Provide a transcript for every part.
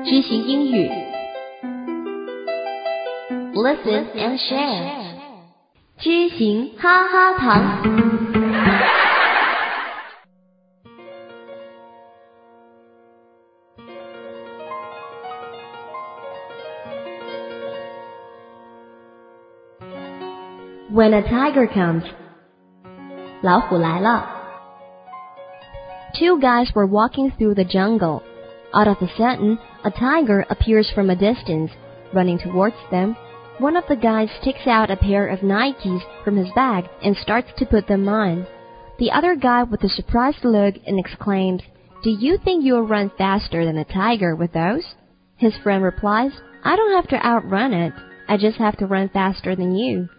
知行英语 Listen and share 知行哈哈堂When a tiger comes 老虎来了 Two guys were walking through the jungle. Out of a sudden, a tiger appears from a distance. Running towards them, one of the guys takes out a pair of Nikes from his bag and starts to put them on. The other guy with a surprised look and exclaims, "Do you think you'll run faster than a tiger with those?" His friend replies, "I don't have to outrun it. I just have to run faster than you."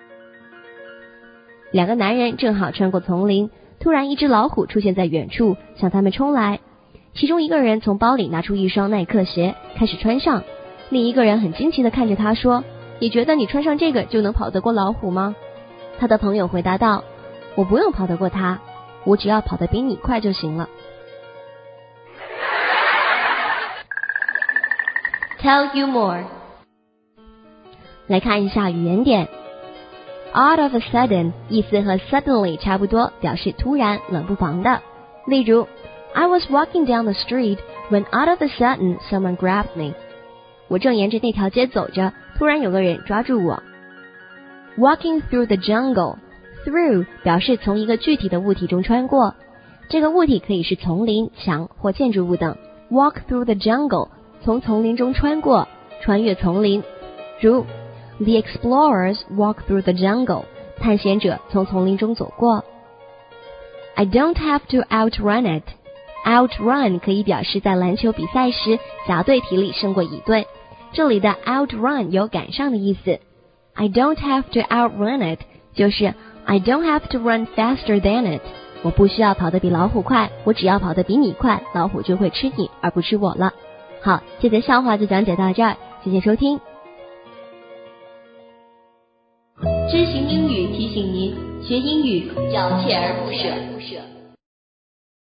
两个男人正好穿过丛林，突然一只老虎出现在远处，向他们冲来。其中一个人从包里拿出一双耐克鞋，开始穿上。另一个人很惊奇地看着他说，你觉得你穿上这个就能跑得过老虎吗？他的朋友回答道，我不用跑得过他，我只要跑得比你快就行了。Tell you more 来看一下语言点。Out of a sudden 意思和 suddenly 差不多，表示突然冷不防的。例如I was walking down the street when out of a sudden someone grabbed me. 我正沿着那条街走着，突然有个人抓住我。Walking through the jungle. Through 表示从一个具体的物体中穿过，这个物体可以是丛林、墙或建筑物等。Walk through the jungle 从丛林中穿过，穿越丛林。如The explorers walk through the jungle. 探险者从丛林中走过。I don't have to outrun it.Outrun 可以表示在篮球比赛时小队体力胜过乙队，这里的 outrun 有赶上的意思。I don't have to outrun it 就是 I don't have to run faster than it 我不需要跑得比老虎快，我只要跑得比你快，老虎就会吃你而不吃我了。好，这则笑话就讲解到这儿，谢谢收听。知行英语提醒您，学英语要锲而不舍。